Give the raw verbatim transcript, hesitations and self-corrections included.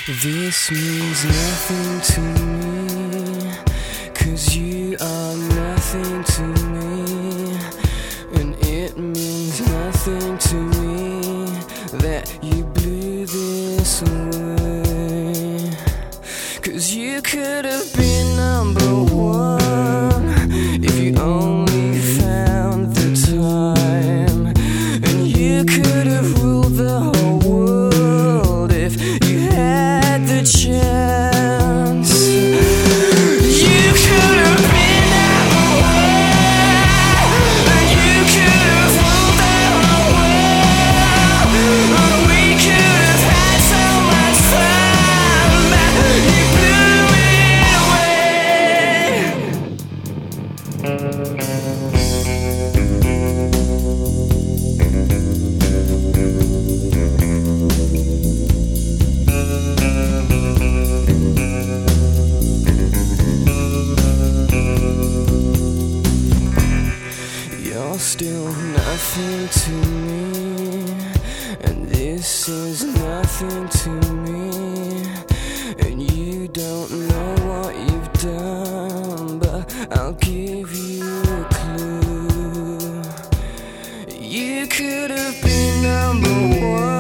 This means nothing to me, 'cause you are nothing to me. And it means nothing to me that you blew this away. 'Cause you could have been number one if you only found the time. And you could have ruled the whole world if you had the chance. You could have been number one, and you could have ruled the whole world. We could have had so much fun, but you blew it away. You're still nothing to me, and this is nothing to me. And you don't know what you've done, but I'll give you a clue. You could have been number one.